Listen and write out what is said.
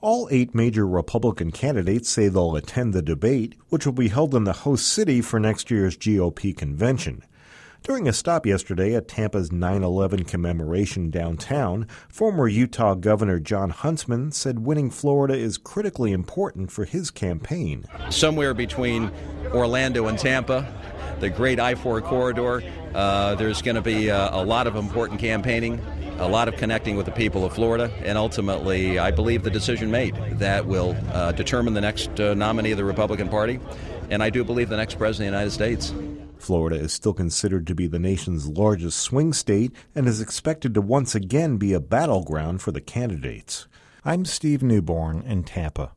All 8 major Republican candidates say they'll attend the debate, which will be held in the host city for next year's GOP convention. During a stop yesterday at Tampa's 9/11 commemoration downtown, former Utah Governor Jon Huntsman said winning Florida is critically important for his campaign. Somewhere between Orlando and Tampa, the great I-4 corridor, there's going to be a lot of important campaigning, a lot of connecting with the people of Florida, and ultimately, I believe the decision made that will determine the next nominee of the Republican Party, and I do believe the next president of the United States. Florida is still considered to be the nation's largest swing state and is expected to once again be a battleground for the candidates. I'm Steve Newborn in Tampa.